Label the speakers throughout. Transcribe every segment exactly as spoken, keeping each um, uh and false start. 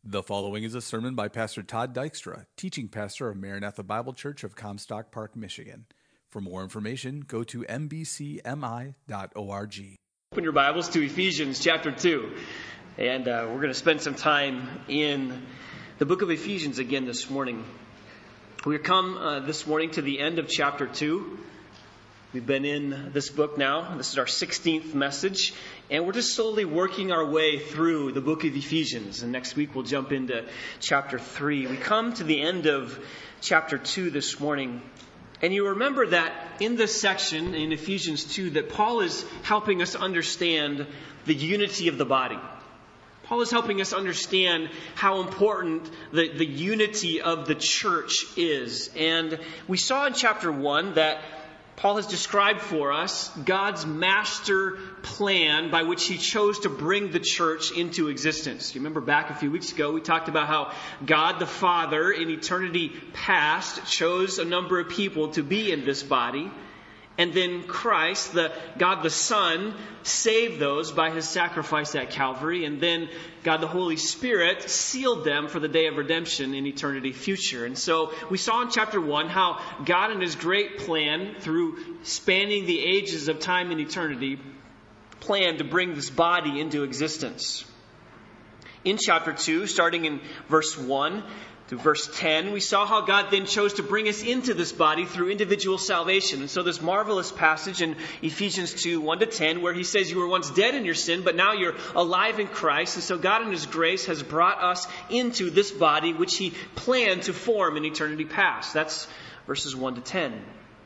Speaker 1: The following is a sermon by Pastor Todd Dykstra, teaching pastor of Maranatha Bible Church of Comstock Park, Michigan. For more information, go to m b c m i dot org.
Speaker 2: Open your Bibles to Ephesians chapter two. And uh, we're going to spend some time in the book of Ephesians again this morning. We've come uh, this morning to the end of chapter two. We've been in this book now. This is our sixteenth message. And we're just slowly working our way through the book of Ephesians. And next week we'll jump into chapter three. We come to the end of chapter two this morning. And you remember that in this section in Ephesians two that Paul is helping us understand the unity of the body. Paul is helping us understand how important the, the unity of the church is. And we saw in chapter one that Paul has described for us God's master plan by which he chose to bring the church into existence. You remember back a few weeks ago, we talked about how God the Father in eternity past chose a number of people to be in this body. And then Christ, the God the Son, saved those by his sacrifice at Calvary. And then God the Holy Spirit sealed them for the day of redemption in eternity future. And so we saw in chapter one how God in his great plan, through spanning the ages of time and eternity, planned to bring this body into existence. In chapter two, starting in verse one, to verse ten, we saw how God then chose to bring us into this body through individual salvation. And so this marvelous passage in Ephesians two, one to ten, where he says you were once dead in your sin, but now you're alive in Christ. And so God in his grace has brought us into this body which he planned to form in eternity past. That's verses one to ten.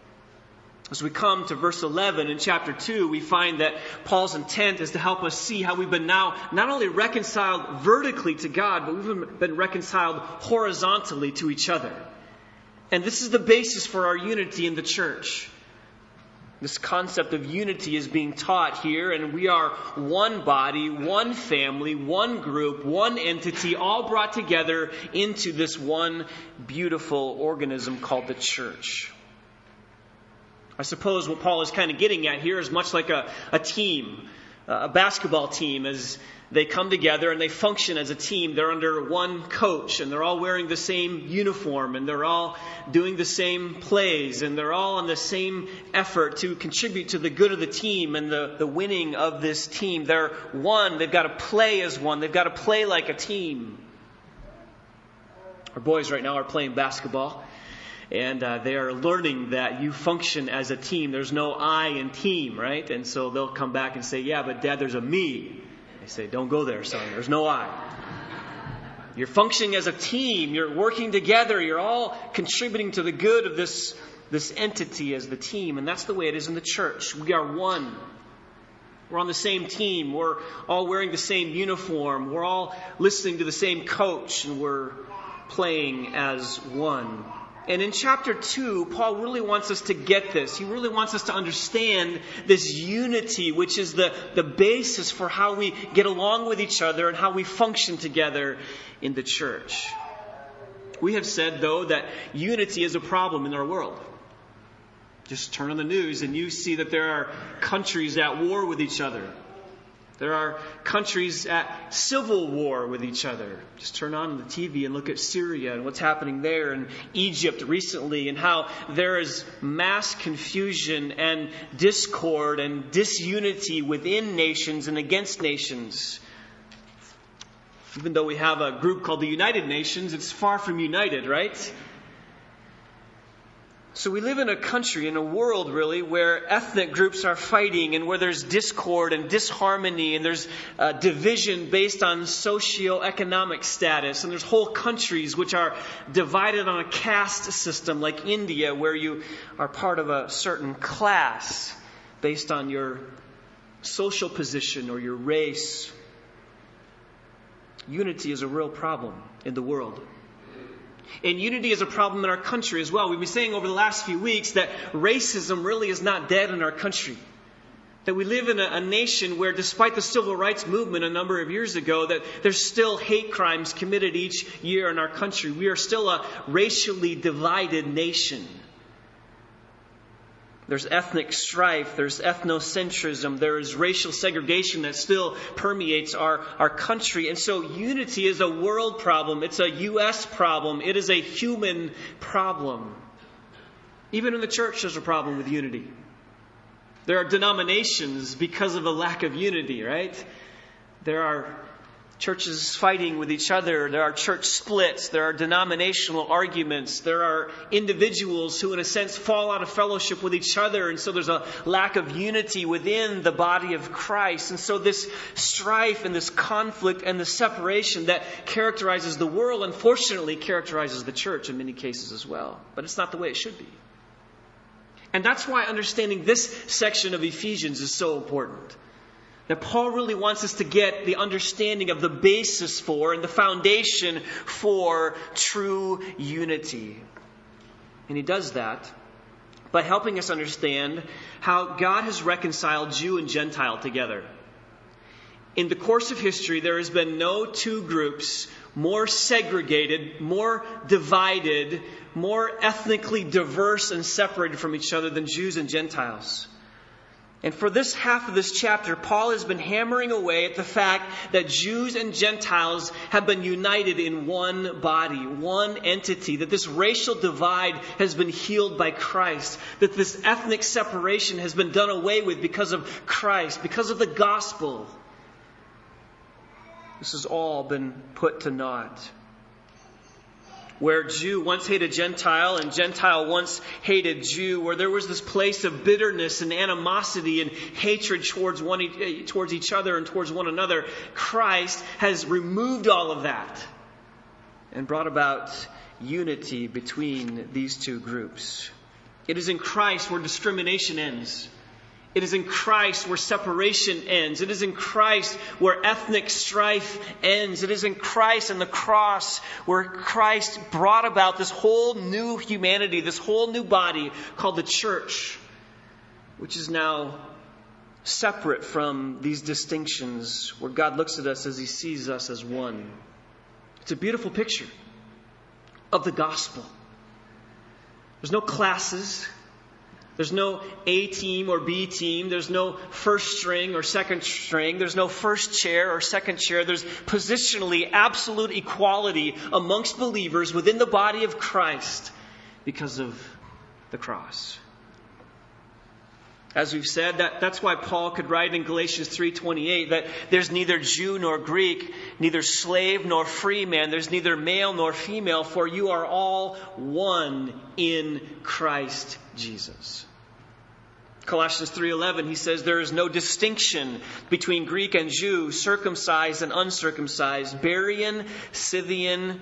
Speaker 2: As we come to verse eleven in chapter two, we find that Paul's intent is to help us see how we've been now not only reconciled vertically to God, but we've been reconciled horizontally to each other. And this is the basis for our unity in the church. This concept of unity is being taught here, and we are one body, one family, one group, one entity, all brought together into this one beautiful organism called the church. I suppose what Paul is kind of getting at here is much like a, a team, a basketball team, as they come together and they function as a team. They're under one coach and they're all wearing the same uniform and they're all doing the same plays and they're all on the same effort to contribute to the good of the team and the, the winning of this team. They're one. They've got to play as one. They've got to play like a team. Our boys right now are playing basketball. And uh, they are learning that you function as a team. There's no I in team, right? And so they'll come back and say, yeah, but Dad, there's a me. I say, don't go there, son. There's no I. You're functioning as a team. You're working together. You're all contributing to the good of this, this entity as the team. And that's the way it is in the church. We are one. We're on the same team. We're all wearing the same uniform. We're all listening to the same coach. And we're playing as one. And in chapter two, Paul really wants us to get this. He really wants us to understand this unity, which is the, the basis for how we get along with each other and how we function together in the church. We have said, though, that unity is a problem in our world. Just turn on the news and you see that there are countries at war with each other. There are countries at civil war with each other. Just turn on the T V and look at Syria and what's happening there, and Egypt recently, and how there is mass confusion and discord and disunity within nations and against nations. Even though we have a group called the United Nations, it's far from united, right? So we live in a country, in a world really, where ethnic groups are fighting and where there's discord and disharmony and there's uh, division based on socioeconomic status. And there's whole countries which are divided on a caste system, like India, where you are part of a certain class based on your social position or your race. Unity is a real problem in the world. And unity is a problem in our country as well. We've been saying over the last few weeks that racism really is not dead in our country. That we live in a, a nation where, despite the civil rights movement a number of years ago, that there's still hate crimes committed each year in our country. We are still a racially divided nation. There's ethnic strife, there's ethnocentrism, there is racial segregation that still permeates our, our country. And so unity is a world problem. It's a U S problem. It is a human problem. Even in the church, there's a problem with unity. There are denominations because of a lack of unity, right? There are churches fighting with each other. There are church splits. There are denominational arguments. There are individuals who, in a sense, fall out of fellowship with each other. And so there's a lack of unity within the body of Christ. And so this strife and this conflict and the separation that characterizes the world, unfortunately, characterizes the church in many cases as well. But it's not the way it should be. And that's why understanding this section of Ephesians is so important. That Paul really wants us to get the understanding of the basis for and the foundation for true unity. And he does that by helping us understand how God has reconciled Jew and Gentile together. In the course of history, there has been no two groups more segregated, more divided, more ethnically diverse and separated from each other than Jews and Gentiles. And for this half of this chapter, Paul has been hammering away at the fact that Jews and Gentiles have been united in one body, one entity, that this racial divide has been healed by Christ, that this ethnic separation has been done away with because of Christ, because of the gospel. This has all been put to naught. Where Jew once hated Gentile and Gentile once hated Jew, where there was this place of bitterness and animosity and hatred towards one, towards each other and towards one another, Christ has removed all of that and brought about unity between these two groups. It is in Christ where discrimination ends. It is in Christ where separation ends. It is in Christ where ethnic strife ends. It is in Christ and the cross where Christ brought about this whole new humanity, this whole new body called the church, which is now separate from these distinctions, where God looks at us as He sees us as one. It's a beautiful picture of the gospel. There's no classes. There's no A team or B team. There's no first string or second string. There's no first chair or second chair. There's positionally absolute equality amongst believers within the body of Christ because of the cross. As we've said, that, that's why Paul could write in Galatians three twenty-eight that there's neither Jew nor Greek, neither slave nor free man, there's neither male nor female, for you are all one in Christ Jesus. Colossians three eleven, he says there is no distinction between Greek and Jew, circumcised and uncircumcised, Barbarian, Scythian,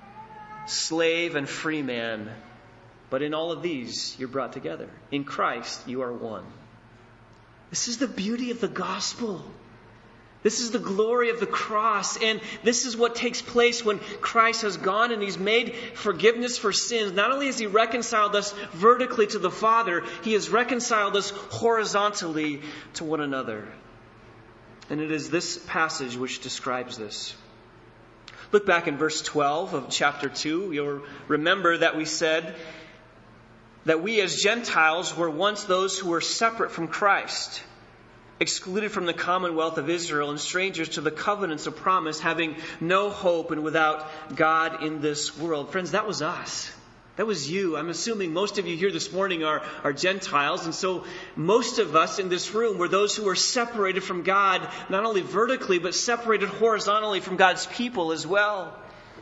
Speaker 2: slave and free man. But in all of these, you're brought together. In Christ, you are one. This is the beauty of the gospel. This is the glory of the cross. And this is what takes place when Christ has gone and He's made forgiveness for sins. Not only has He reconciled us vertically to the Father, He has reconciled us horizontally to one another. And it is this passage which describes this. Look back in verse twelve of chapter two. You'll remember that we said that we as Gentiles were once those who were separate from Christ, excluded from the commonwealth of Israel and strangers to the covenants of promise, having no hope and without God in this world. Friends, that was us. That was you. I'm assuming most of you here this morning are, are Gentiles. And so most of us in this room were those who were separated from God, not only vertically, but separated horizontally from God's people as well.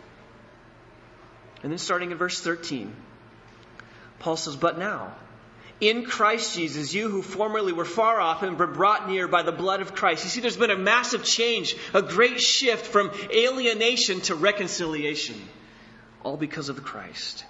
Speaker 2: And then starting in verse thirteen, Paul says, but now, in Christ Jesus, you who formerly were far off and were brought near by the blood of Christ. You see, there's been a massive change, a great shift from alienation to reconciliation, all because of Christ.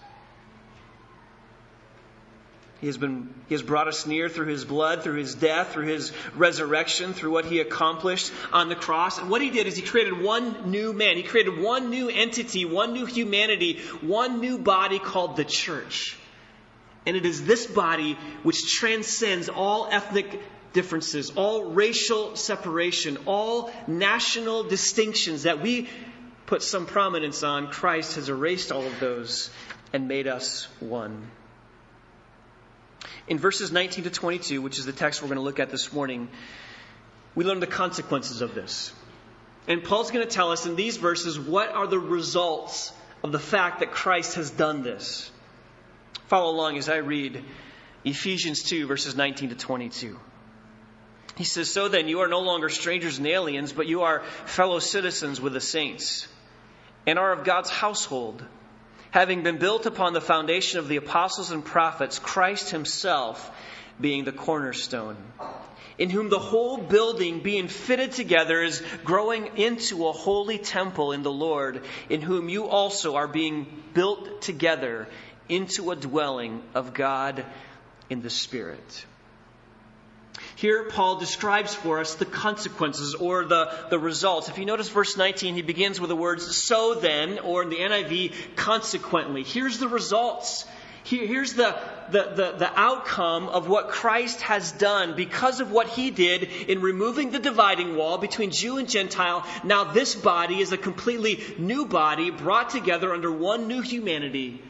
Speaker 2: He has been, He has brought us near through His blood, through His death, through His resurrection, through what He accomplished on the cross. And what He did is He created one new man. He created one new entity, one new humanity, one new body called the church. And it is this body which transcends all ethnic differences, all racial separation, all national distinctions that we put some prominence on. Christ has erased all of those and made us one. In verses nineteen to twenty-two, which is the text we're going to look at this morning, we learn the consequences of this. And Paul's going to tell us in these verses what are the results of the fact that Christ has done this. Follow along as I read Ephesians two, verses nineteen to twenty-two. He says, "So then you are no longer strangers and aliens, but you are fellow citizens with the saints, and are of God's household, having been built upon the foundation of the apostles and prophets, Christ himself being the cornerstone, in whom the whole building being fitted together is growing into a holy temple in the Lord, in whom you also are being built together into a dwelling of God in the Spirit." Here, Paul describes for us the consequences or the, the results. If you notice verse nineteen, he begins with the words, "So then," or in the N I V, "consequently." Here's the results. Here, here's the, the, the, the outcome of what Christ has done because of what he did in removing the dividing wall between Jew and Gentile. Now this body is a completely new body brought together under one new humanity,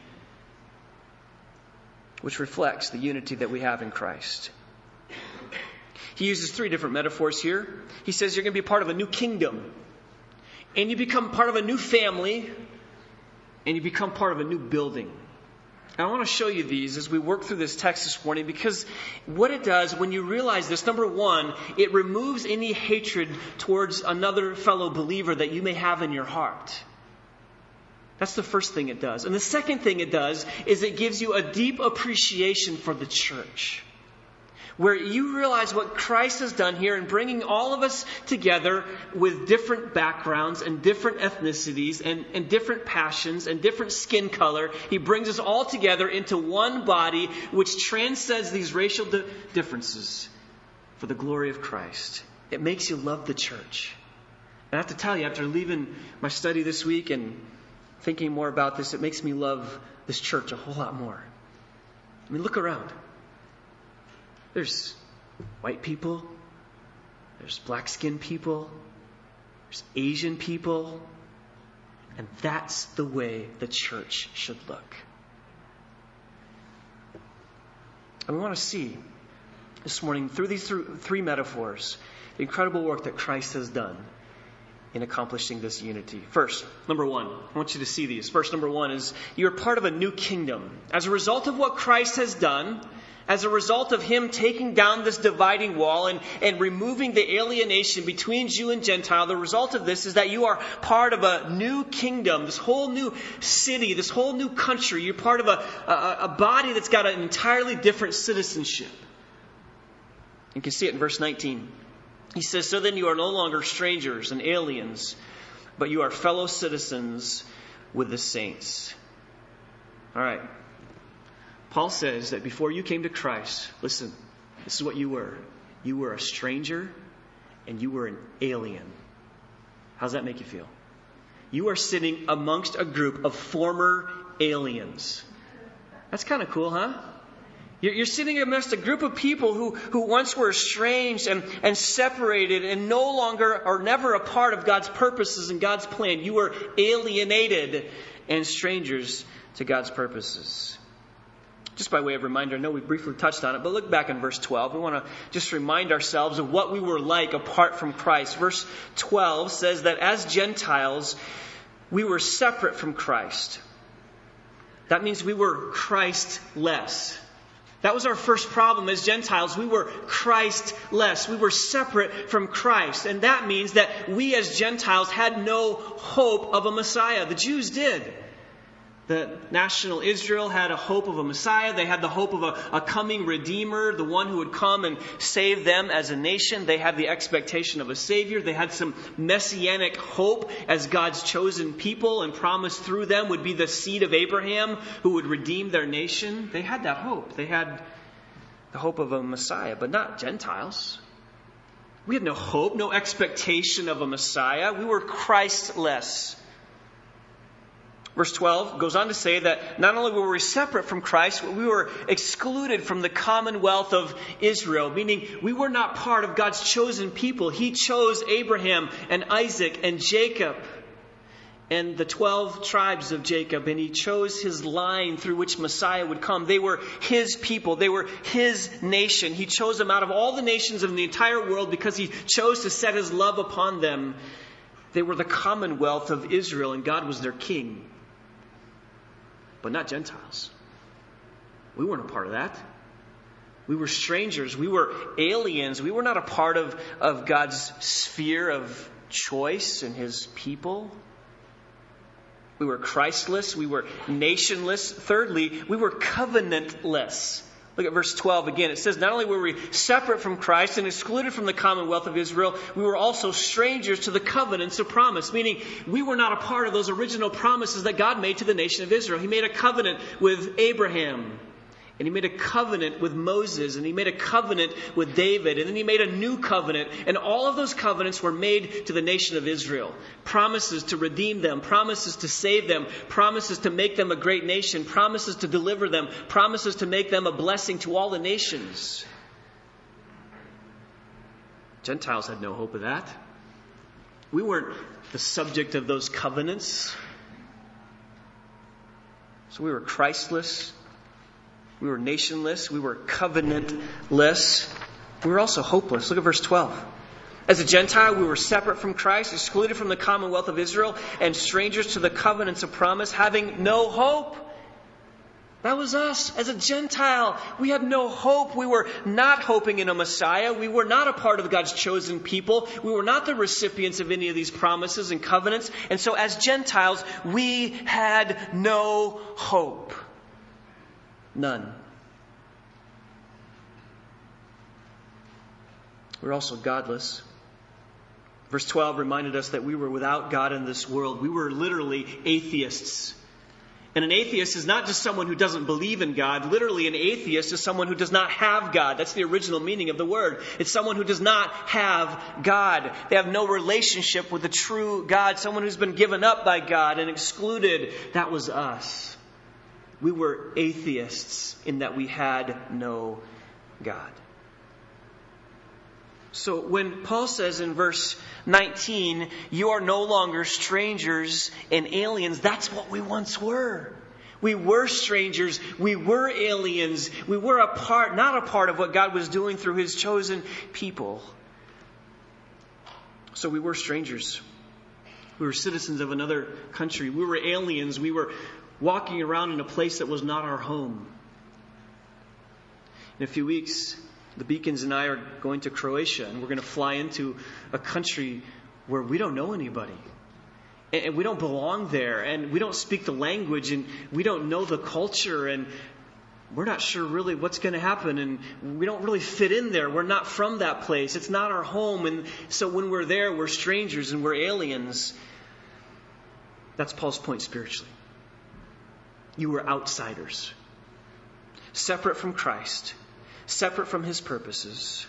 Speaker 2: which reflects the unity that we have in Christ. He uses three different metaphors here. He says you're going to be part of a new kingdom, and you become part of a new family, and you become part of a new building. And I want to show you these as we work through this text this morning, because what it does when you realize this, number one, it removes any hatred towards another fellow believer that you may have in your heart. That's the first thing it does. And the second thing it does is it gives you a deep appreciation for the church, where you realize what Christ has done here in bringing all of us together with different backgrounds and different ethnicities and, and different passions and different skin color. He brings us all together into one body which transcends these racial di- differences for the glory of Christ. It makes you love the church. And I have to tell you, after leaving my study this week and thinking more about this, it makes me love this church a whole lot more. I mean, look around. There's white people, there's black-skinned people, there's Asian people, and that's the way the church should look. And we want to see this morning through these three metaphors the incredible work that Christ has done in accomplishing this unity. First, number one, I want you to see these. First, number one is you're part of a new kingdom. As a result of what Christ has done, as a result of him taking down this dividing wall and, and removing the alienation between Jew and Gentile, the result of this is that you are part of a new kingdom, this whole new city, this whole new country. You're part of a, a, a body that's got an entirely different citizenship. You can see it in verse nineteen. He says, "So then you are no longer strangers and aliens, but you are fellow citizens with the saints." All right. Paul says that before you came to Christ, listen, this is what you were. You were a stranger and you were an alien. How does that make you feel? You are sitting amongst a group of former aliens. That's kind of cool, huh? You're, you're sitting amongst a group of people who, who once were estranged and, and separated and no longer or never a part of God's purposes and God's plan. You were alienated and strangers to God's purposes. Just by way of reminder, I know we briefly touched on it, but look back in verse twelve. We want to just remind ourselves of what we were like apart from Christ. Verse twelve says that as Gentiles, we were separate from Christ. That means we were Christ-less. That was our first problem as Gentiles. We were Christ-less. We were separate from Christ. And that means that we as Gentiles had no hope of a Messiah. The Jews did. The national Israel had a hope of a Messiah. They had the hope of a, a coming Redeemer, the one who would come and save them as a nation. They had the expectation of a Savior. They had some messianic hope as God's chosen people, and promised through them would be the seed of Abraham who would redeem their nation. They had that hope. They had the hope of a Messiah, but not Gentiles. We had no hope, no expectation of a Messiah. We were Christless. Verse twelve goes on to say that not only were we separate from Christ, but we were excluded from the commonwealth of Israel, meaning we were not part of God's chosen people. He chose Abraham and Isaac and Jacob. and the twelve tribes of Jacob, and he chose his line through which Messiah would come. They were his people. They were his nation. He chose them out of all the nations of the entire world because he chose to set his love upon them. They were the commonwealth of Israel, and God was their king. But not Gentiles. We weren't a part of that. We were strangers. We were aliens. We were not a part of, of God's sphere of choice and his people. We were Christless. We were nationless. Thirdly, we were covenantless. Look at verse twelve again. It says, not only were we separate from Christ and excluded from the commonwealth of Israel, we were also strangers to the covenants of promise. Meaning, we were not a part of those original promises that God made to the nation of Israel. He made a covenant with Abraham. And he made a covenant with Moses, and he made a covenant with David, and then he made a new covenant. And all of those covenants were made to the nation of Israel. Promises to redeem them, promises to save them, promises to make them a great nation, promises to deliver them, promises to make them a blessing to all the nations. Gentiles had no hope of that. We weren't the subject of those covenants. So we were Christless. We were nationless. We were covenantless. We were also hopeless. Look at verse twelve. As a Gentile, we were separate from Christ, excluded from the commonwealth of Israel, and strangers to the covenants of promise, having no hope. That was us. As a Gentile, we had no hope. We were not hoping in a Messiah. We were not a part of God's chosen people. We were not the recipients of any of these promises and covenants. And so as Gentiles, we had no hope. None. We're also godless. Verse twelve reminded us that we were without God in this world. We were literally atheists. And an atheist is not just someone who doesn't believe in God. Literally, an atheist is someone who does not have God. That's the original meaning of the word. It's someone who does not have God. They have no relationship with the true God. Someone who's been given up by God and excluded. That was us. We were atheists in that we had no God. So when Paul says in verse nineteen, you are no longer strangers and aliens, that's what we once were. We were strangers. We were aliens. We were a part, not a part of what God was doing through his chosen people. So we were strangers. We were citizens of another country. We were aliens. We were walking around in a place that was not our home. In a few weeks, the Beacons and I are going to Croatia, and we're going to fly into a country where we don't know anybody. And we don't belong there, and we don't speak the language, and we don't know the culture, and we're not sure really what's going to happen, and we don't really fit in there. We're not from that place. It's not our home, and so when we're there, we're strangers and we're aliens. That's Paul's point spiritually. You were outsiders, separate from Christ, separate from his purposes.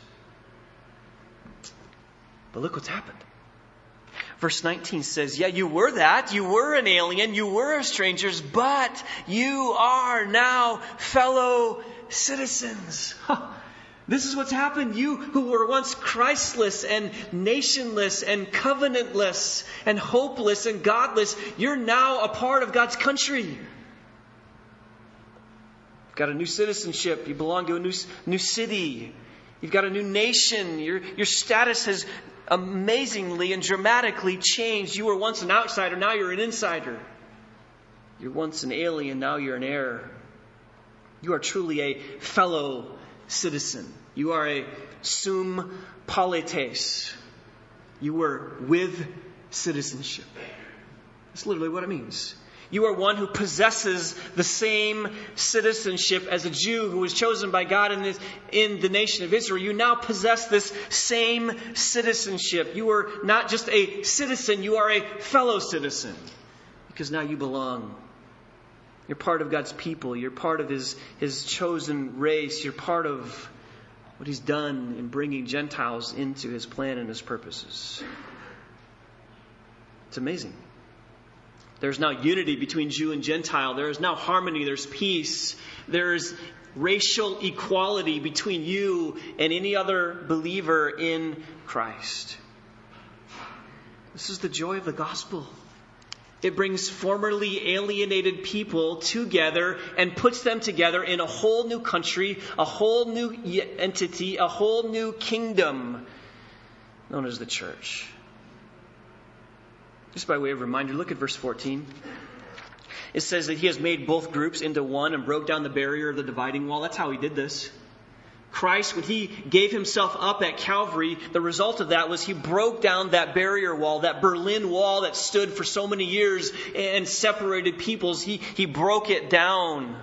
Speaker 2: But look what's happened. Verse nineteen says, yeah, you were that. You were an alien. You were strangers, but you are now fellow citizens. This is what's happened. You who were once Christless and nationless and covenantless and hopeless and godless, you're now a part of God's country. You've got a new citizenship. You belong to a new, new city. You've got a new nation. Your, your status has amazingly and dramatically changed. You were once an outsider. Now you're an insider. You're once an alien. Now you're an heir. You are truly a fellow citizen. You are a sum polites. You were with citizenship. That's literally what it means. You are one who possesses the same citizenship as a Jew who was chosen by God in, this, in the nation of Israel. You now possess this same citizenship. You are not just a citizen, you are a fellow citizen. Because now you belong. You're part of God's people. You're part of His, His chosen race. You're part of what He's done in bringing Gentiles into His plan and His purposes. It's amazing. There's now unity between Jew and Gentile. There is now harmony. There's peace. There's racial equality between you and any other believer in Christ. This is the joy of the gospel. It brings formerly alienated people together and puts them together in a whole new country, a whole new entity, a whole new kingdom known as the church. Just by way of reminder, look at verse fourteen. It says that he has made both groups into one and broke down the barrier of the dividing wall. That's how he did this. Christ, when he gave himself up at Calvary, the result of that was he broke down that barrier wall, that Berlin Wall that stood for so many years and separated peoples. He, he broke it down.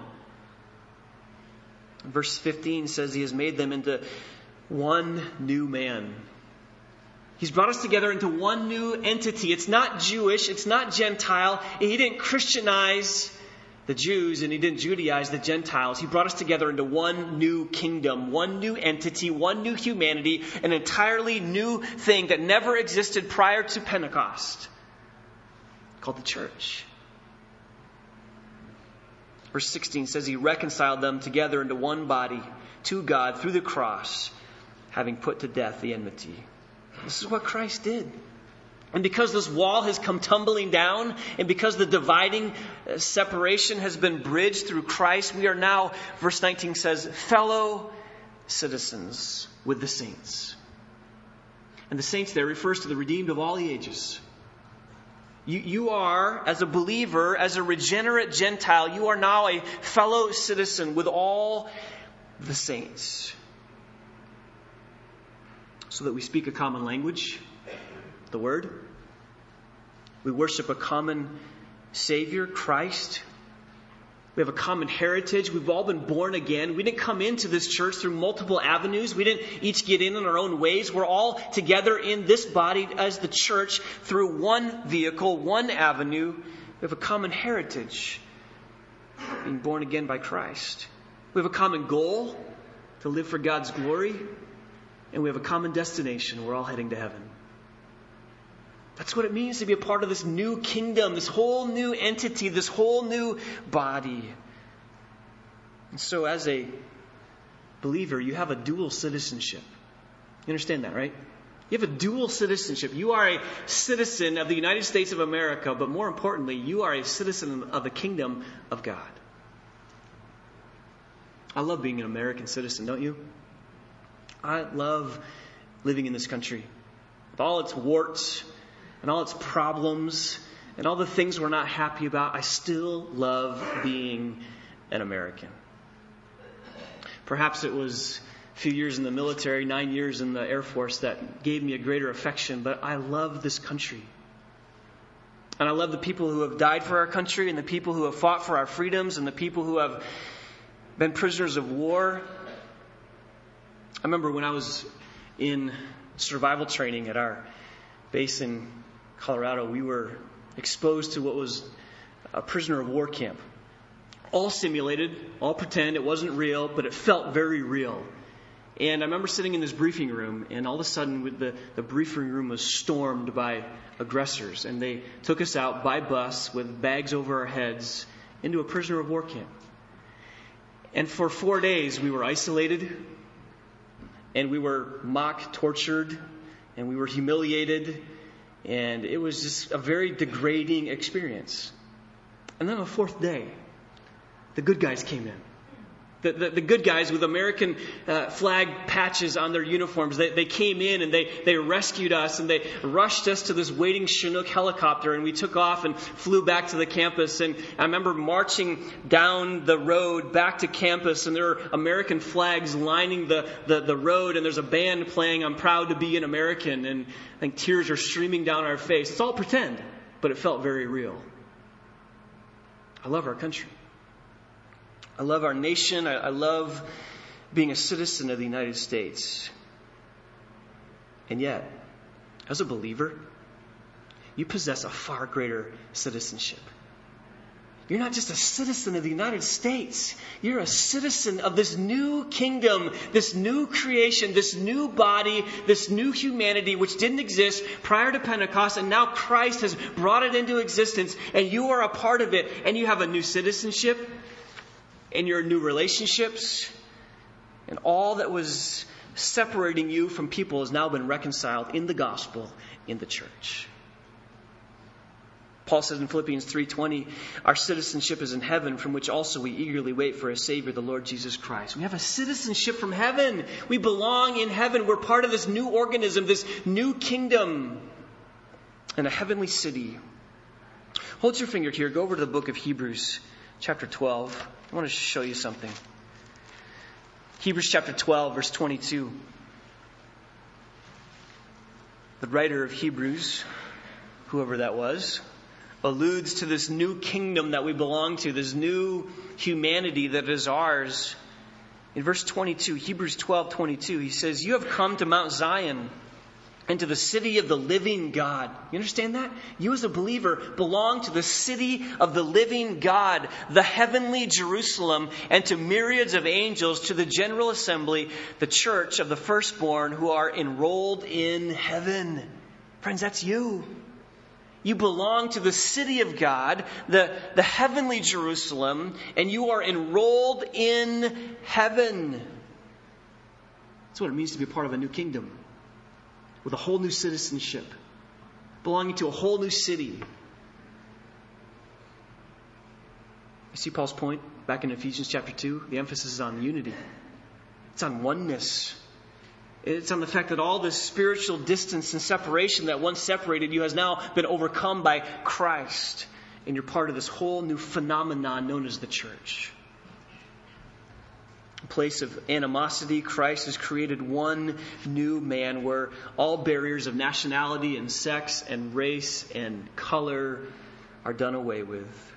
Speaker 2: Verse fifteen says he has made them into one new man. He's brought us together into one new entity. It's not Jewish. It's not Gentile. He didn't Christianize the Jews and he didn't Judaize the Gentiles. He brought us together into one new kingdom, one new entity, one new humanity, an entirely new thing that never existed prior to Pentecost, called the church. Verse sixteen says he reconciled them together into one body to God through the cross, having put to death the enmity. This is what Christ did. And because this wall has come tumbling down, and because the dividing separation has been bridged through Christ, we are now, verse nineteen says, fellow citizens with the saints. And the saints there refers to the redeemed of all the ages. You, you are, as a believer, as a regenerate Gentile, you are now a fellow citizen with all the saints. So that we speak a common language, the Word. We worship a common Savior, Christ. We have a common heritage. We've all been born again. We didn't come into this church through multiple avenues. We didn't each get in in our own ways. We're all together in this body as the church through one vehicle, one avenue. We have a common heritage, being born again by Christ. We have a common goal, to live for God's glory. And we have a common destination. We're all heading to heaven. That's what it means to be a part of this new kingdom, this whole new entity, this whole new body. And so as a believer, you have a dual citizenship. You understand that, right? You have a dual citizenship. You are a citizen of the United States of America, but more importantly, you are a citizen of the kingdom of God. I love being an American citizen, don't you? I love living in this country. With all its warts and all its problems and all the things we're not happy about, I still love being an American. Perhaps it was a few years in the military, nine years in the Air Force that gave me a greater affection, but I love this country. And I love the people who have died for our country and the people who have fought for our freedoms and the people who have been prisoners of war. I remember when I was in survival training at our base in Colorado, we were exposed to what was a prisoner of war camp. All simulated, all pretend, it wasn't real, but it felt very real. And I remember sitting in this briefing room, and all of a sudden the, the briefing room was stormed by aggressors. And they took us out by bus with bags over our heads into a prisoner of war camp. And for four days we were isolated, and we were mock tortured, and we were humiliated, and it was just a very degrading experience. And then on the fourth day, the good guys came in. The, the, the good guys with American uh, flag patches on their uniforms, they, they came in and they, they rescued us and they rushed us to this waiting Chinook helicopter, and we took off and flew back to the campus. And I remember marching down the road back to campus, and there are American flags lining the, the, the road, and there's a band playing "I'm Proud to Be an American," and I think tears are streaming down our face. It's all pretend, but it felt very real. I love our country. I love our nation. I, I love being a citizen of the United States. And yet, as a believer, you possess a far greater citizenship. You're not just a citizen of the United States. You're a citizen of this new kingdom, this new creation, this new body, this new humanity which didn't exist prior to Pentecost, and now Christ has brought it into existence, and you are a part of it, and you have a new citizenship, and your new relationships, and all that was separating you from people has now been reconciled in the gospel, in the church. Paul says in Philippians three twenty, our citizenship is in heaven, from which also we eagerly wait for a Savior, the Lord Jesus Christ. We have a citizenship from heaven. We belong in heaven. We're part of this new organism, this new kingdom, in a heavenly city. Hold your finger here. Go over to the book of Hebrews, chapter twelve. I want to show you something. Hebrews chapter twelve, verse twenty-two. The writer of Hebrews, whoever that was, alludes to this new kingdom that we belong to, this new humanity that is ours. In verse twenty-two, Hebrews twelve twenty-two, he says, you have come to Mount Zion and to the city of the living God. You understand that? You as a believer belong to the city of the living God, the heavenly Jerusalem, and to myriads of angels, to the general assembly, the church of the firstborn who are enrolled in heaven. Friends, that's you. You belong to the city of God, the, the heavenly Jerusalem, and you are enrolled in heaven. That's what it means to be a part of a new kingdom, with a whole new citizenship, belonging to a whole new city. You see Paul's point back in Ephesians chapter two? The emphasis is on unity. It's on oneness. It's on the fact that all this spiritual distance and separation that once separated you has now been overcome by Christ. And you're part of this whole new phenomenon known as the church. In place of animosity, Christ has created one new man where all barriers of nationality and sex and race and color are done away with.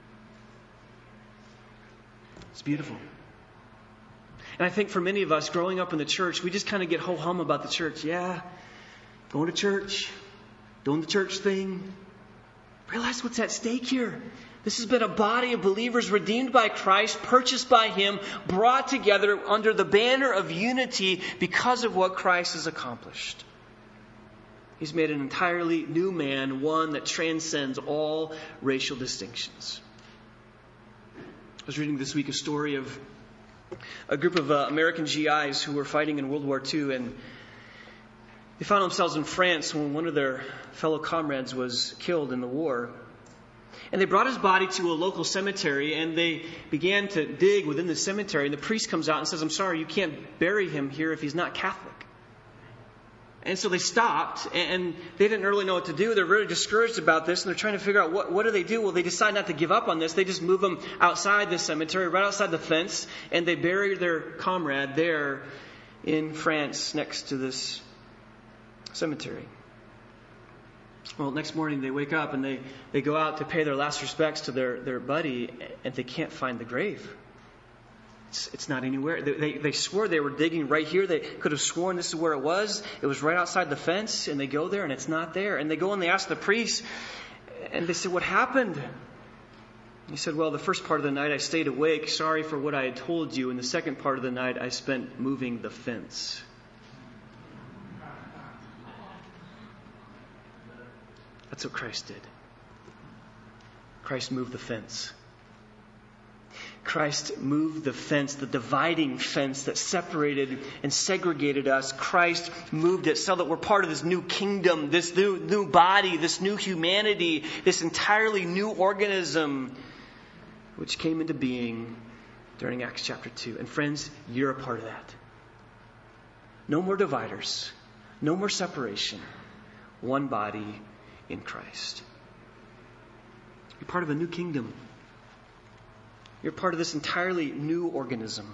Speaker 2: It's beautiful. And I think for many of us growing up in the church, we just kind of get ho-hum about the church. Yeah, going to church, doing the church thing. Realize what's at stake here. This has been a body of believers redeemed by Christ, purchased by Him, brought together under the banner of unity because of what Christ has accomplished. He's made an entirely new man, one that transcends all racial distinctions. I was reading this week a story of a group of uh, American G Is who were fighting in World War Two, and they found themselves in France when one of their fellow comrades was killed in the war. And they brought his body to a local cemetery, and they began to dig within the cemetery, and the priest comes out and says, I'm sorry, you can't bury him here if he's not Catholic. And so they stopped, and they didn't really know what to do. They're very discouraged about this, and they're trying to figure out what, what do they do. Well, they decide not to give up on this. They just move him outside the cemetery, right outside the fence, and they bury their comrade there in France next to this cemetery. Well, next morning they wake up and they, they go out to pay their last respects to their, their buddy, and they can't find the grave. It's, it's not anywhere. They, they, they swore they were digging right here. They could have sworn this is where it was. It was right outside the fence, and they go there and it's not there. And they go and they ask the priest, and they said, what happened? He said, well, the first part of the night I stayed awake, sorry for what I had told you. And the second part of the night I spent moving the fence. That's what Christ did. Christ moved the fence. Christ moved the fence, the dividing fence that separated and segregated us. Christ moved it so that we're part of this new kingdom, this new, new body, this new humanity, this entirely new organism which came into being during Acts chapter two. And friends, you're a part of that. No more dividers. No more separation. One body in Christ. You're part of a new kingdom. You're part of this entirely new organism.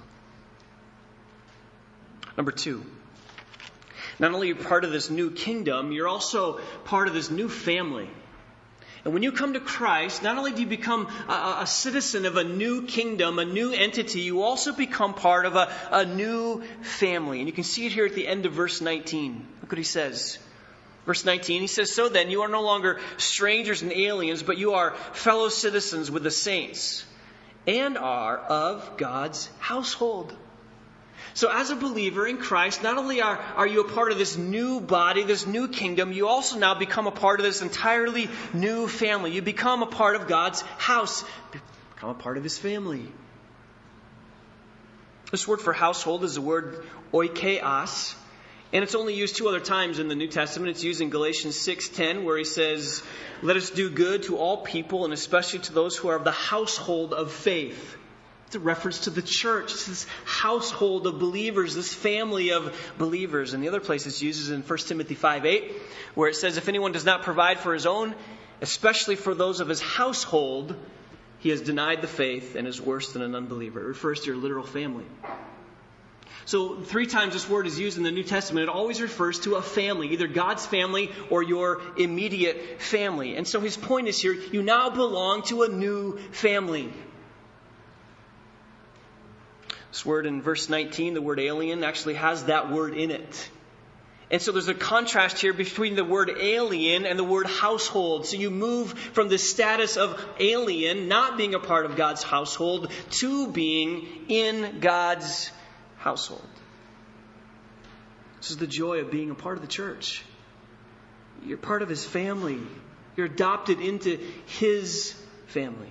Speaker 2: Number two, not only are you part of this new kingdom, you're also part of this new family. And when you come to Christ, not only do you become a, a citizen of a new kingdom, a new entity, you also become part of a, a new family. And you can see it here at the end of verse nineteen. Look what he says. Verse nineteen, he says, so then you are no longer strangers and aliens, but you are fellow citizens with the saints and are of God's household. So as a believer in Christ, not only are, are you a part of this new body, this new kingdom, you also now become a part of this entirely new family. You become a part of God's house. Become a part of His family. This word for household is the word oikeos. And it's only used two other times in the New Testament. It's used in Galatians six ten, where he says, let us do good to all people, and especially to those who are of the household of faith. It's a reference to the church. It's this household of believers, this family of believers. And the other place it's used is in First Timothy five eight, where it says, if anyone does not provide for his own, especially for those of his household, he has denied the faith and is worse than an unbeliever. It refers to your literal family. So three times this word is used in the New Testament. It always refers to a family, either God's family or your immediate family. And so his point is here, you now belong to a new family. This word in verse nineteen, the word alien, actually has that word in it. And so there's a contrast here between the word alien and the word household. So you move from the status of alien, not being a part of God's household, to being in God's household. This is the joy of being a part of the church. You're part of his family. You're adopted into his family.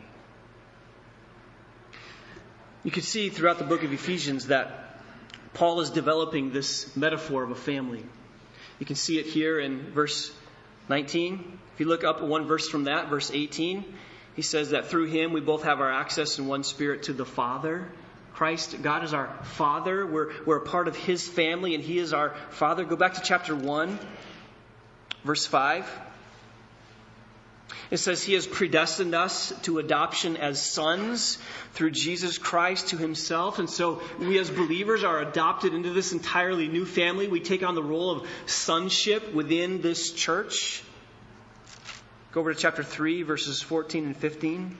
Speaker 2: You can see throughout the book of Ephesians that Paul is developing this metaphor of a family. You can see it here in verse nineteen. If you look up one verse from that, verse eighteen, he says that through him we both have our access in one spirit to the Father. Christ, God is our Father. We're, we're a part of his family, and he is our Father. Go back to chapter one, verse five. It says he has predestined us to adoption as sons through Jesus Christ to himself. And so we as believers are adopted into this entirely new family. We take on the role of sonship within this church. Go over to chapter three, verses fourteen and fifteen.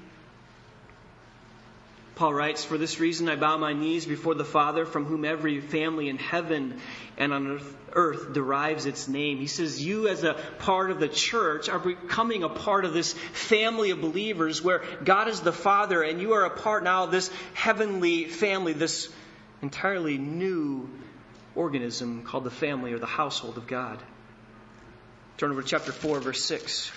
Speaker 2: Paul writes, for this reason I bow my knees before the Father, from whom every family in heaven and on earth, earth derives its name. He says you as a part of the church are becoming a part of this family of believers where God is the Father and you are a part now of this heavenly family, this entirely new organism called the family or the household of God. Turn over to chapter four, verse six.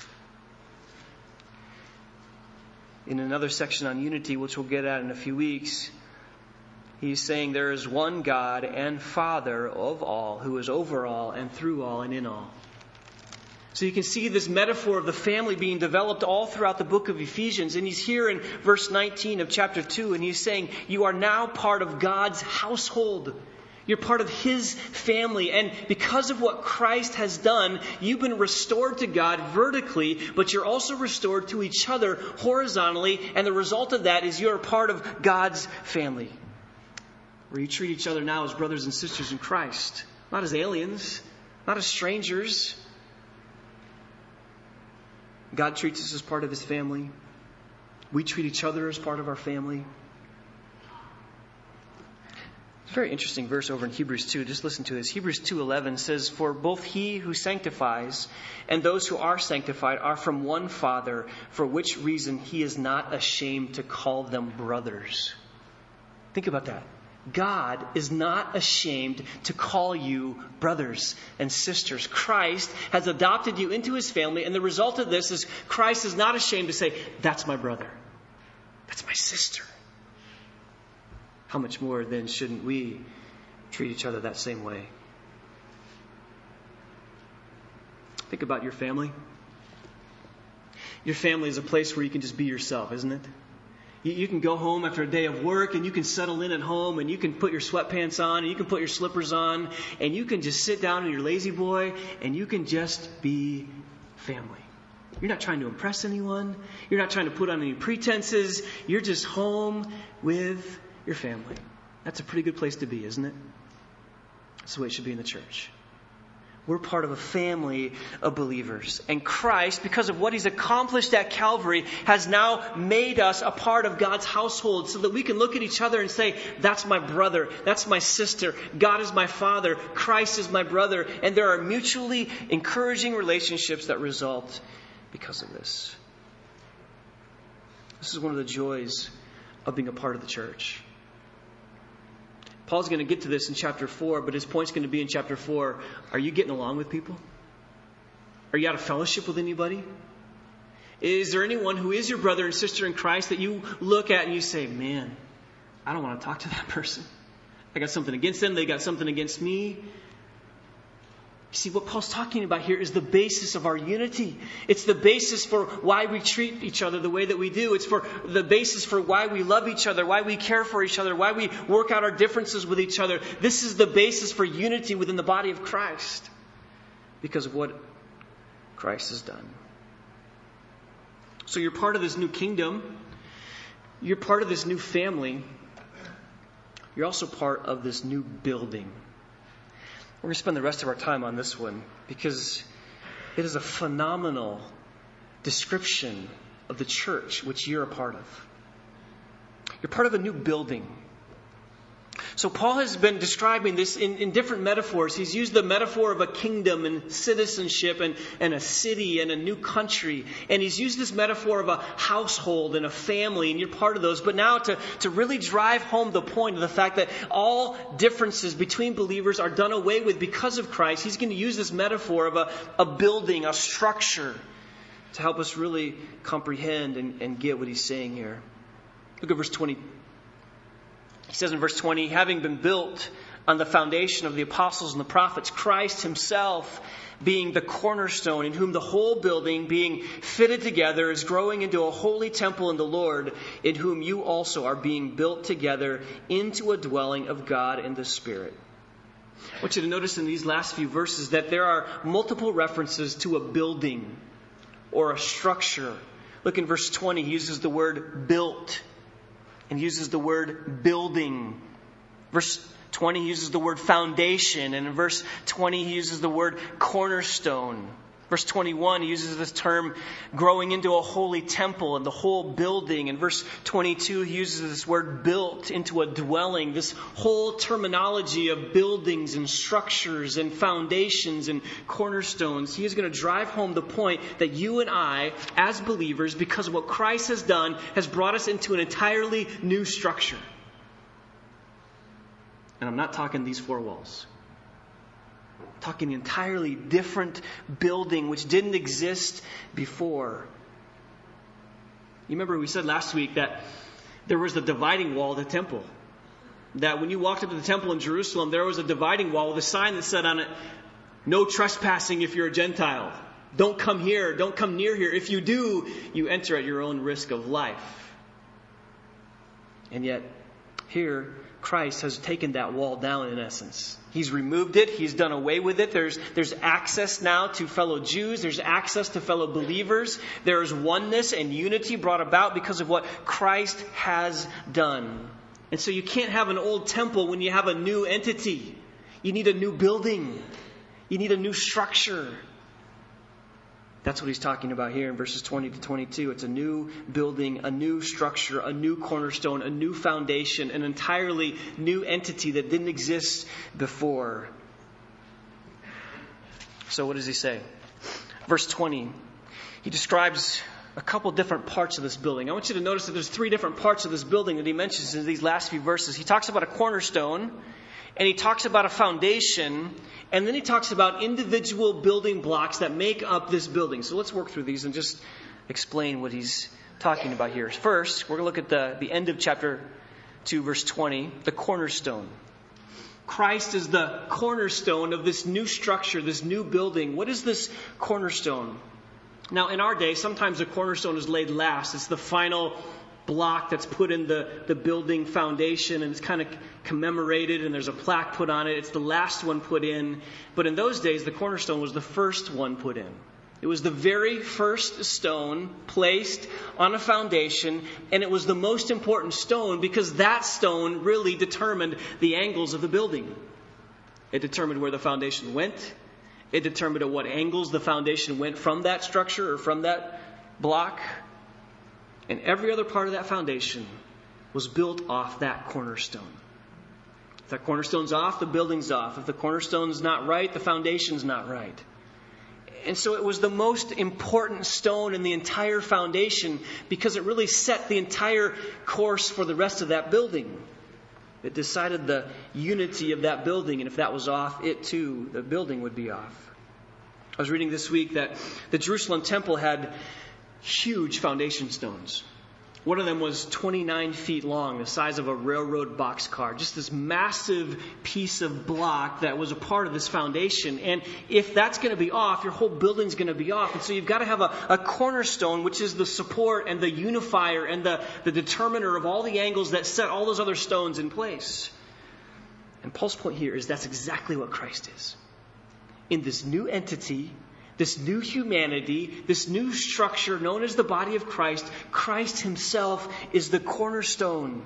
Speaker 2: In another section on unity, which we'll get at in a few weeks, he's saying there is one God and Father of all, who is over all and through all and in all. So you can see this metaphor of the family being developed all throughout the book of Ephesians. And he's here in verse nineteen of chapter two, and he's saying you are now part of God's household. You're part of his family. And because of what Christ has done, you've been restored to God vertically, but you're also restored to each other horizontally. And the result of that is you're a part of God's family, where you treat each other now as brothers and sisters in Christ, not as aliens, not as strangers. God treats us as part of his family. We treat each other as part of our family. It's a very interesting verse over in Hebrews two. Just listen to this. Hebrews two eleven says, for both he who sanctifies and those who are sanctified are from one Father, for which reason he is not ashamed to call them brothers. Think about that. God is not ashamed to call you brothers and sisters. Christ has adopted you into his family, and the result of this is Christ is not ashamed to say, that's my brother. That's my sister. How much more then shouldn't we treat each other that same way? Think about your family. Your family is a place where you can just be yourself, isn't it? You, you can go home after a day of work and you can settle in at home and you can put your sweatpants on and you can put your slippers on and you can just sit down in your lazy boy and you can just be family. You're not trying to impress anyone. You're not trying to put on any pretenses. You're just home with your family. That's a pretty good place to be, isn't it? That's the way it should be in the church. We're part of a family of believers. And Christ, because of what he's accomplished at Calvary, has now made us a part of God's household so that we can look at each other and say, that's my brother, that's my sister, God is my Father, Christ is my brother. And there are mutually encouraging relationships that result because of this. This is one of the joys of being a part of the church. Paul's going to get to this in chapter four, but his point's going to be in chapter four. Are you getting along with people? Are you out of fellowship with anybody? Is there anyone who is your brother and sister in Christ that you look at and you say, man, I don't want to talk to that person. I got something against them. They got something against me. See, what Paul's talking about here is the basis of our unity. It's the basis for why we treat each other the way that we do. It's for the basis for why we love each other, why we care for each other, why we work out our differences with each other. This is the basis for unity within the body of Christ because of what Christ has done. So you're part of this new kingdom. You're part of this new family. You're also part of this new building. We're going to spend the rest of our time on this one because it is a phenomenal description of the church which you're a part of. You're part of a new building. So Paul has been describing this in, in different metaphors. He's used the metaphor of a kingdom and citizenship and, and a city and a new country. And he's used this metaphor of a household and a family, and you're part of those. But now to, to really drive home the point of the fact that all differences between believers are done away with because of Christ, he's going to use this metaphor of a, a building, a structure, to help us really comprehend and, and get what he's saying here. Look at verse twenty. He says in verse twenty, having been built on the foundation of the apostles and the prophets, Christ himself being the cornerstone, in whom the whole building being fitted together is growing into a holy temple in the Lord, in whom you also are being built together into a dwelling of God in the Spirit. I want you to notice in these last few verses that there are multiple references to a building or a structure. Look in verse twenty, he uses the word built. And uses the word building. Verse twenty, he uses the word foundation. And in verse twenty, he uses the word cornerstone. Verse twenty-one, he uses this term growing into a holy temple and the whole building. In verse twenty-two, he uses this word built into a dwelling. This whole terminology of buildings and structures and foundations and cornerstones. He is going to drive home the point that you and I, as believers, because of what Christ has done, has brought us into an entirely new structure. And I'm not talking these four walls. Talking entirely different building which didn't exist before. You remember we said last week that there was the dividing wall of the temple. That when you walked up to the temple in Jerusalem, there was a dividing wall with a sign that said on it, no trespassing if you're a Gentile. Don't come here. Don't come near here. If you do, you enter at your own risk of life. And yet, here, Christ has taken that wall down in essence. He's removed it. He's done away with it. There's, there's access now to fellow Jews. There's access to fellow believers. There's oneness and unity brought about because of what Christ has done. And so you can't have an old temple when you have a new entity. You need a new building. You need a new structure. That's what he's talking about here in verses twenty to twenty-two. It's a new building, a new structure, a new cornerstone, a new foundation, an entirely new entity that didn't exist before. So what does he say? Verse twenty, he describes a couple different parts of this building. I want you to notice that there's three different parts of this building that he mentions in these last few verses. He talks about a cornerstone, and he talks about a foundation, and then he talks about individual building blocks that make up this building. So let's work through these and just explain what he's talking about here. First, we're going to look at the, the end of chapter two, verse twenty, the cornerstone. Christ is the cornerstone of this new structure, this new building. What is this cornerstone? Now, in our day, sometimes the cornerstone is laid last. It's the final block that's put in the, the building foundation, and it's kind of commemorated, and there's a plaque put on it. It's the last one put in. But in those days, the cornerstone was the first one put in. It was the very first stone placed on a foundation, and it was the most important stone because that stone really determined the angles of the building. It determined where the foundation went. It determined at what angles the foundation went from that structure or from that block. And every other part of that foundation was built off that cornerstone. If that cornerstone's off, the building's off. If the cornerstone's not right, the foundation's not right. And so it was the most important stone in the entire foundation because it really set the entire course for the rest of that building. It decided the unity of that building, and if that was off, it too, the building would be off. I was reading this week that the Jerusalem temple had huge foundation stones. One of them was twenty-nine feet long, the size of a railroad boxcar. Just this massive piece of block that was a part of this foundation. And if that's going to be off, your whole building's going to be off. And so you've got to have a, a cornerstone, which is the support and the unifier and the, the determiner of all the angles that set all those other stones in place. And Paul's point here is that's exactly what Christ is. In this new entity, this new humanity, this new structure known as the body of Christ, Christ himself is the cornerstone.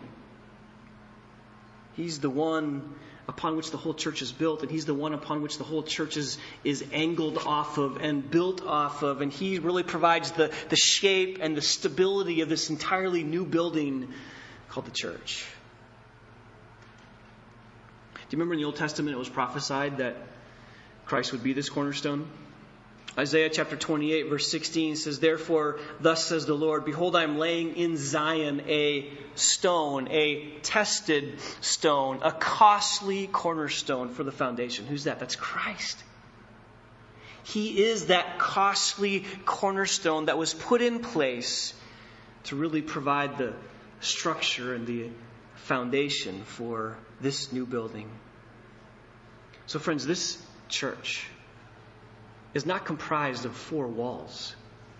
Speaker 2: He's the one upon which the whole church is built, and he's the one upon which the whole church is, is angled off of and built off of. And he really provides the, the shape and the stability of this entirely new building called the church. Do you remember in the Old Testament it was prophesied that Christ would be this cornerstone? Isaiah chapter twenty-eight verse sixteen says, "Therefore, thus says the Lord, behold, I am laying in Zion a stone, a tested stone, a costly cornerstone for the foundation." Who's that? That's Christ. He is that costly cornerstone that was put in place to really provide the structure and the foundation for this new building. So friends, this church is not comprised of four walls.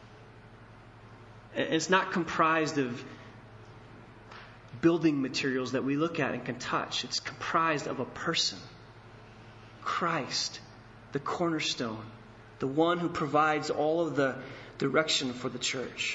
Speaker 2: It's not comprised of building materials that we look at and can touch. It's comprised of a person. Christ, the cornerstone, the one who provides all of the direction for the church.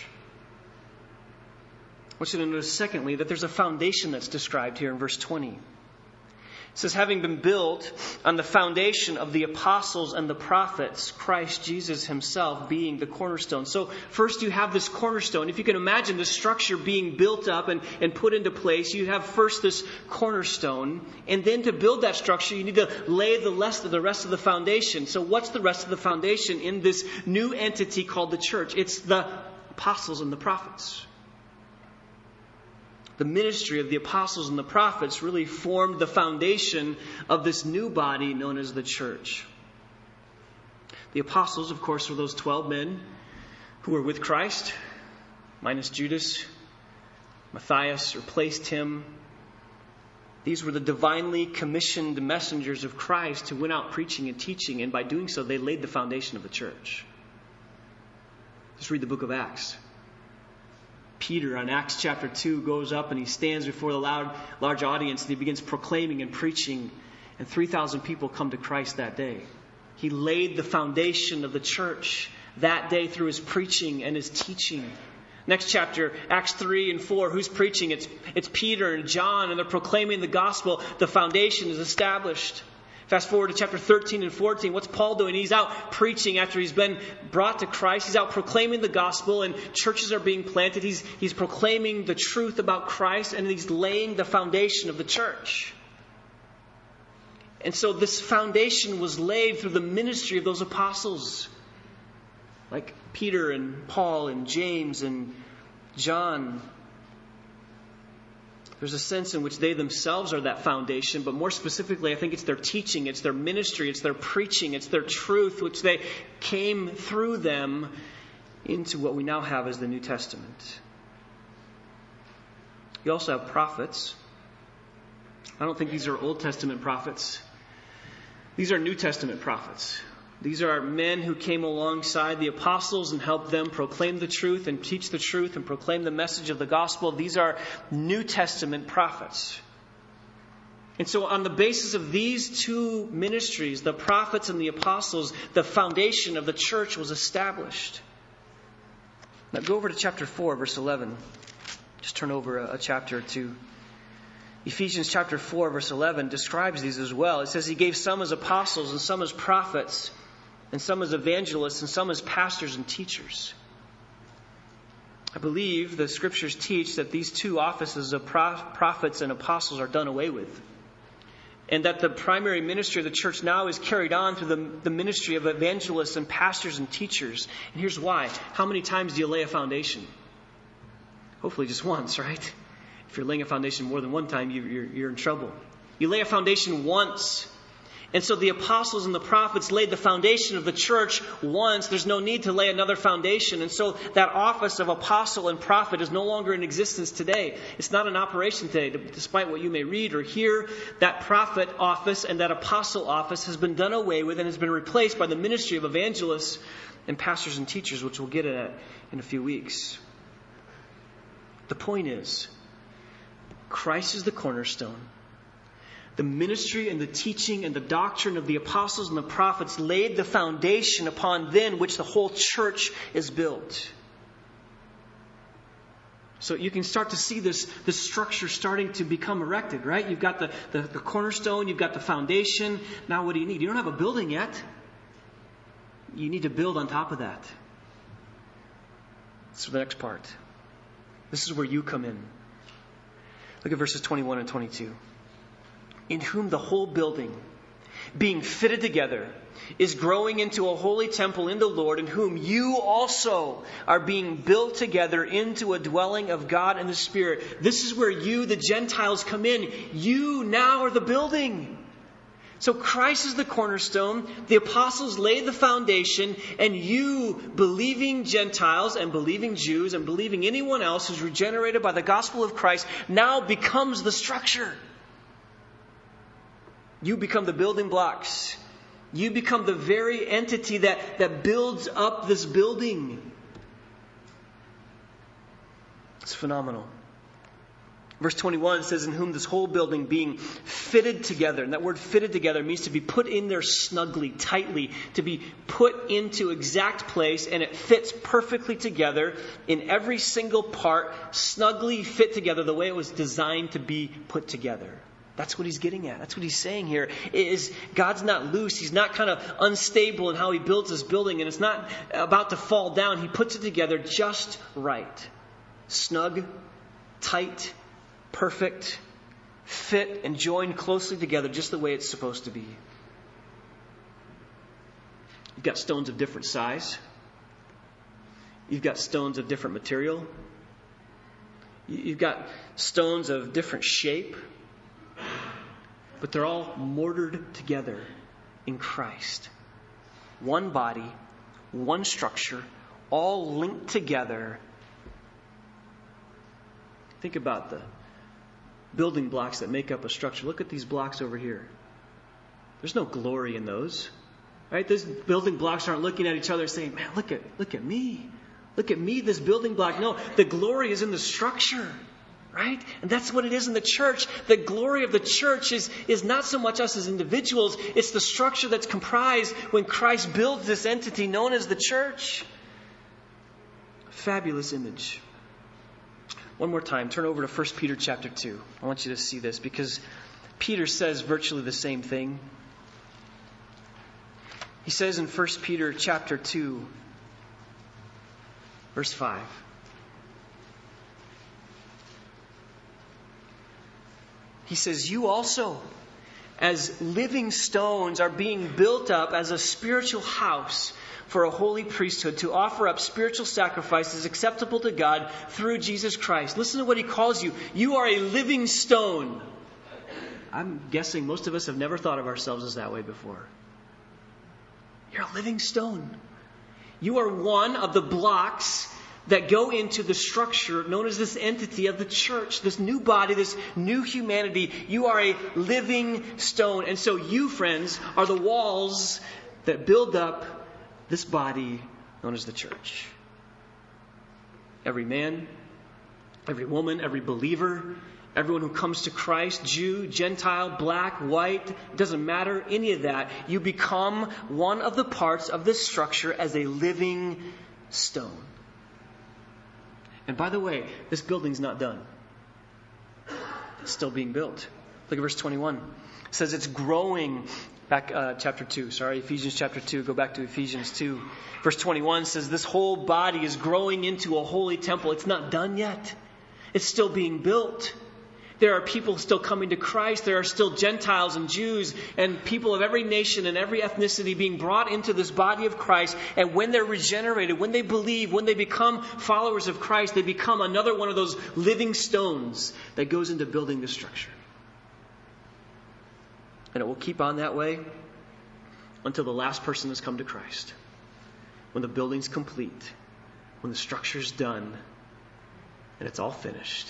Speaker 2: I want you to notice, secondly, that there's a foundation that's described here in verse twenty. It says, having been built on the foundation of the apostles and the prophets, Christ Jesus himself being the cornerstone. So first you have this cornerstone. If you can imagine this structure being built up and, and put into place, you have first this cornerstone. And then to build that structure, you need to lay the rest of the rest of the foundation. So what's the rest of the foundation in this new entity called the church? It's the apostles and the prophets. The ministry of the apostles and the prophets really formed the foundation of this new body known as the church. The apostles, of course, were those twelve men who were with Christ, minus Judas. Matthias replaced him. These were the divinely commissioned messengers of Christ who went out preaching and teaching, and by doing so, they laid the foundation of the church. Just read the book of Acts. Peter, on Acts chapter two, goes up and he stands before the loud, large audience and he begins proclaiming and preaching. And three thousand people come to Christ that day. He laid the foundation of the church that day through his preaching and his teaching. Next chapter, Acts three and four, who's preaching? It's, it's Peter and John, and they're proclaiming the gospel. The foundation is established. Fast forward to chapter thirteen and fourteen. What's Paul doing? He's out preaching after he's been brought to Christ. He's out proclaiming the gospel and churches are being planted. He's, he's proclaiming the truth about Christ and he's laying the foundation of the church. And so this foundation was laid through the ministry of those apostles. Like Peter and Paul and James and John. There's a sense in which they themselves are that foundation, but more specifically, I think it's their teaching, it's their ministry, it's their preaching, it's their truth, which they came through them into what we now have as the New Testament. You also have prophets. I don't think these are Old Testament prophets. These are New Testament prophets. These are men who came alongside the apostles and helped them proclaim the truth and teach the truth and proclaim the message of the gospel. These are New Testament prophets. And so on the basis of these two ministries, the prophets and the apostles, the foundation of the church was established. Now go over to chapter four, verse eleven. Just turn over a, a chapter or two. Ephesians chapter four, verse eleven describes these as well. It says he gave some as apostles and some as prophets, and some as evangelists, and some as pastors and teachers. I believe the scriptures teach that these two offices of prophets and apostles are done away with. And that the primary ministry of the church now is carried on through the, the ministry of evangelists and pastors and teachers. And here's why. How many times do you lay a foundation? Hopefully just once, right? If you're laying a foundation more than one time, you, you're, you're in trouble. You lay a foundation once. And so the apostles and the prophets laid the foundation of the church once. There's no need to lay another foundation. And so that office of apostle and prophet is no longer in existence today. It's not in operation today. Despite what you may read or hear, that prophet office and that apostle office has been done away with and has been replaced by the ministry of evangelists and pastors and teachers, which we'll get at in a few weeks. The point is, Christ is the cornerstone. The ministry and the teaching and the doctrine of the apostles and the prophets laid the foundation upon then which the whole church is built. So you can start to see this, this structure starting to become erected, right? You've got the, the, the cornerstone, you've got the foundation. Now what do you need? You don't have a building yet. You need to build on top of that. That's the next part. This is where you come in. Look at verses twenty-one and twenty-two. In whom the whole building, being fitted together, is growing into a holy temple in the Lord, in whom you also are being built together into a dwelling of God and the Spirit. This is where you, the Gentiles, come in. You now are the building. So Christ is the cornerstone. The apostles laid the foundation, and you, believing Gentiles and believing Jews and believing anyone else who's regenerated by the gospel of Christ, now becomes the structure. You become the building blocks. You become the very entity that, that builds up this building. It's phenomenal. Verse twenty-one says, in whom this whole building being fitted together. And that word fitted together means to be put in there snugly, tightly, to be put into exact place, and it fits perfectly together in every single part, snugly fit together the way it was designed to be put together. That's what he's getting at. That's what he's saying here. Is God's not loose. He's not kind of unstable in how he builds this building, and it's not about to fall down. He puts it together just right. Snug, tight, perfect, fit, and joined closely together just the way it's supposed to be. You've got stones of different size. You've got stones of different material. You've got stones of different shape. But they're all mortared together in Christ. One body, one structure, all linked together. Think about the building blocks that make up a structure. Look at these blocks over here. There's no glory in those. Right? Those building blocks aren't looking at each other saying, man, look at, look at me. Look at me, this building block. No, the glory is in the structure. Right? And that's what it is in the church. The glory of the church is, is not so much us as individuals. It's the structure that's comprised when Christ builds this entity known as the church. Fabulous image. One more time, turn over to First Peter chapter two. I want you to see this because Peter says virtually the same thing. He says in First Peter chapter two, verse five. He says, you also, as living stones, are being built up as a spiritual house for a holy priesthood to offer up spiritual sacrifices acceptable to God through Jesus Christ. Listen to what he calls you. You are a living stone. I'm guessing most of us have never thought of ourselves as that way before. You're a living stone. You are one of the blocks that go into the structure known as this entity of the church, this new body, this new humanity. You are a living stone. And so you, friends, are the walls that build up this body known as the church. Every man, every woman, every believer, everyone who comes to Christ, Jew, Gentile, black, white, doesn't matter, any of that. You become one of the parts of this structure as a living stone. And by the way, this building's not done. It's still being built. Look at verse twenty-one. It says it's growing. Back uh, chapter two, sorry, Ephesians chapter two. Go back to Ephesians two. Verse twenty-one says this whole body is growing into a holy temple. It's not done yet. It's still being built. There are people still coming to Christ. There are still Gentiles and Jews and people of every nation and every ethnicity being brought into this body of Christ. And when they're regenerated, when they believe, when they become followers of Christ, they become another one of those living stones that goes into building the structure. And it will keep on that way until the last person has come to Christ. When the building's complete, when the structure's done, and it's all finished.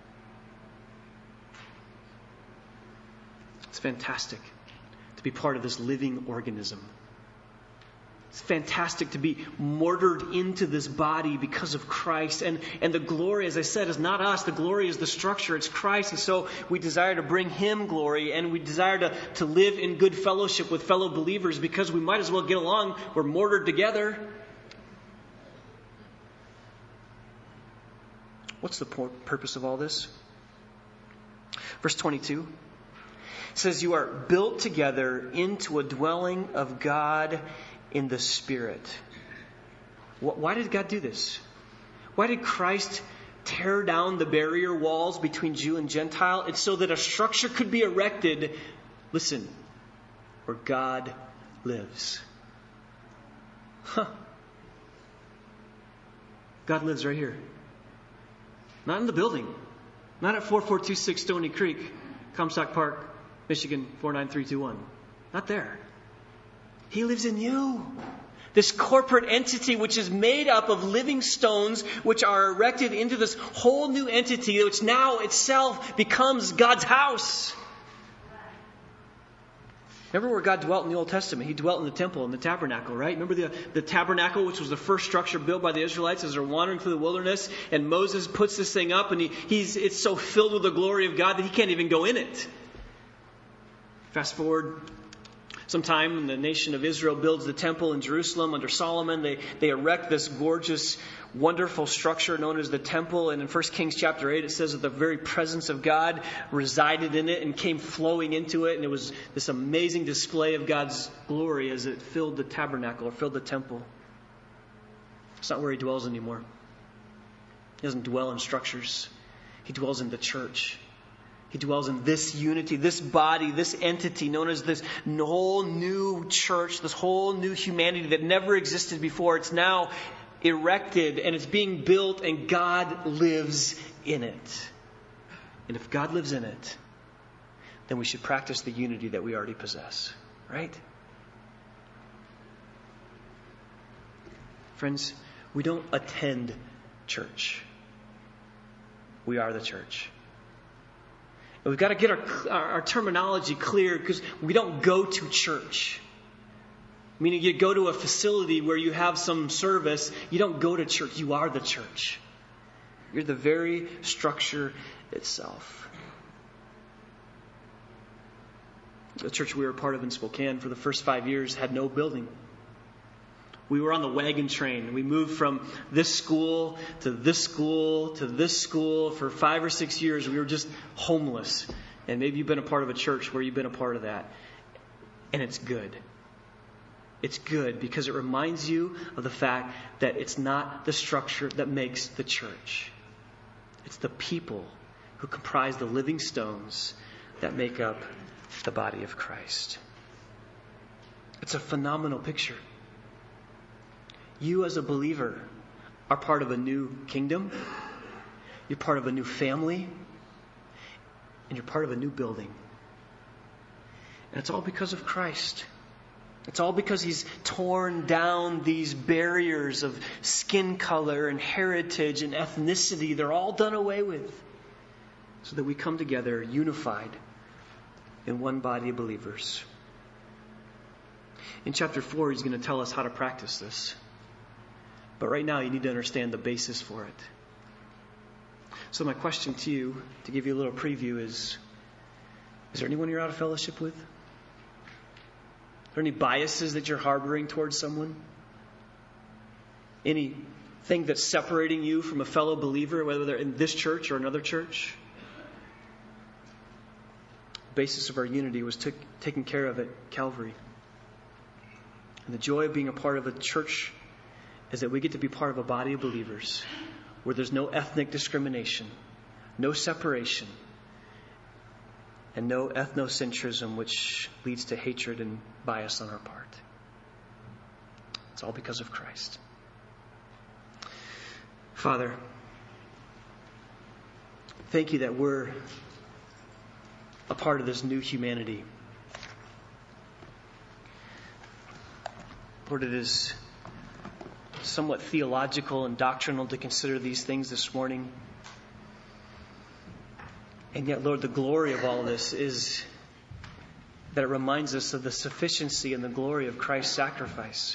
Speaker 2: It's fantastic to be part of this living organism. It's fantastic to be mortared into this body because of Christ. And, and the glory, as I said, is not us. The glory is the structure. It's Christ. And so we desire to bring Him glory, and we desire to, to live in good fellowship with fellow believers because we might as well get along. We're mortared together. What's the purpose of all this? Verse twenty-two says, you are built together into a dwelling of God in the Spirit. Why did God do this? Why did Christ tear down the barrier walls between Jew and Gentile? It's so that a structure could be erected, listen, where God lives. Huh. God lives right here. Not in the building. Not at four four two six Stony Creek, Comstock Park, Michigan four nine three two one. Not there. He lives in you. This corporate entity which is made up of living stones which are erected into this whole new entity which now itself becomes God's house. Remember where God dwelt in the Old Testament? He dwelt in the temple, in the tabernacle, right? Remember the, the tabernacle, which was the first structure built by the Israelites as they're wandering through the wilderness, and Moses puts this thing up, and he, he's it's so filled with the glory of God that he can't even go in it. Fast forward sometime, when the nation of Israel builds the temple in Jerusalem under Solomon, they, they erect this gorgeous, wonderful structure known as the temple. And in First Kings chapter eight, it says that the very presence of God resided in it and came flowing into it. And it was this amazing display of God's glory as it filled the tabernacle or filled the temple. It's not where He dwells anymore. He doesn't dwell in structures. He dwells in the church. He dwells in this unity, this body, this entity known as this whole new church, this whole new humanity that never existed before. It's now erected and it's being built, and God lives in it. And if God lives in it, then we should practice the unity that we already possess, right? Friends, we don't attend church. We are the church. And we've got to get our, our, our terminology clear, because we don't go to church. Meaning you go to a facility where you have some service. You don't go to church. You are the church. You're the very structure itself. The church we were part of in Spokane for the first five years had no building. We were on the wagon train. We moved from this school to this school to this school for five or six years. We were just homeless. And maybe you've been a part of a church where you've been a part of that. And it's good. It's good because it reminds you of the fact that it's not the structure that makes the church. It's the people who comprise the living stones that make up the body of Christ. It's a phenomenal picture. You as a believer are part of a new kingdom. You're part of a new family. And you're part of a new building. And it's all because of Christ. It's all because He's torn down these barriers of skin color and heritage and ethnicity. They're all done away with. So that we come together unified in one body of believers. In chapter four, He's going to tell us how to practice this. But right now, you need to understand the basis for it. So my question to you, to give you a little preview, is, is there anyone you're out of fellowship with? Are there any biases that you're harboring towards someone? Anything that's separating you from a fellow believer, whether they're in this church or another church? The basis of our unity was t- taken care of at Calvary. And the joy of being a part of a church is that we get to be part of a body of believers where there's no ethnic discrimination, no separation, and no ethnocentrism which leads to hatred and bias on our part. It's all because of Christ. Father, thank You that we're a part of this new humanity. Lord, it is somewhat theological and doctrinal to consider these things this morning. And yet, Lord, the glory of all this is that it reminds us of the sufficiency and the glory of Christ's sacrifice.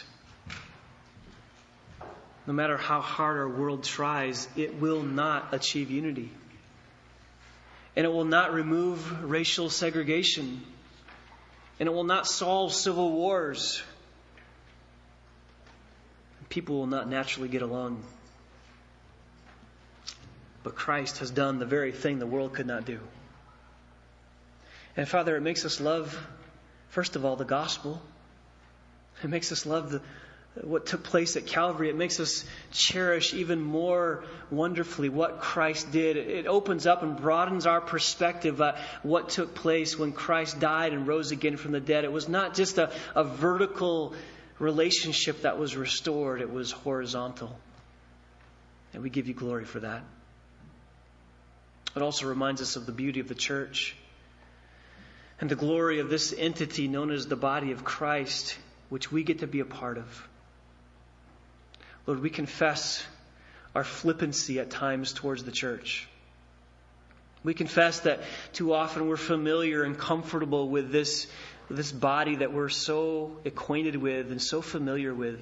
Speaker 2: No matter how hard our world tries, it will not achieve unity. And it will not remove racial segregation. And it will not solve civil wars. People will not naturally get along. But Christ has done the very thing the world could not do. And Father, it makes us love, first of all, the gospel. It makes us love the, what took place at Calvary. It makes us cherish even more wonderfully what Christ did. It opens up and broadens our perspective at what took place when Christ died and rose again from the dead. It was not just a, a vertical relationship that was restored. It was horizontal. And we give you glory for that. It also reminds us of the beauty of the church and the glory of this entity known as the body of Christ, which we get to be a part of. Lord, we confess our flippancy at times towards the church. We confess that too often we're familiar and comfortable with this, this body that we're so acquainted with and so familiar with.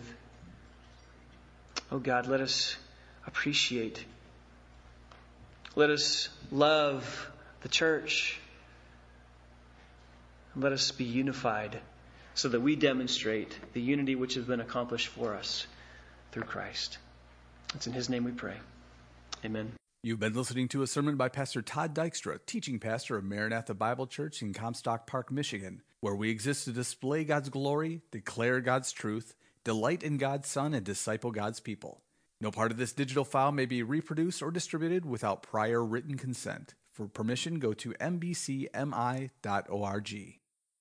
Speaker 2: Oh God, let us appreciate. Let us love the church. Let us be unified so that we demonstrate the unity which has been accomplished for us through Christ. It's in His name we pray. Amen.
Speaker 1: You've been listening to a sermon by Pastor Todd Dykstra, teaching pastor of Maranatha Bible Church in Comstock Park, Michigan, where we exist to display God's glory, declare God's truth, delight in God's Son, and disciple God's people. No part of this digital file may be reproduced or distributed without prior written consent. For permission, go to m b c m i dot org.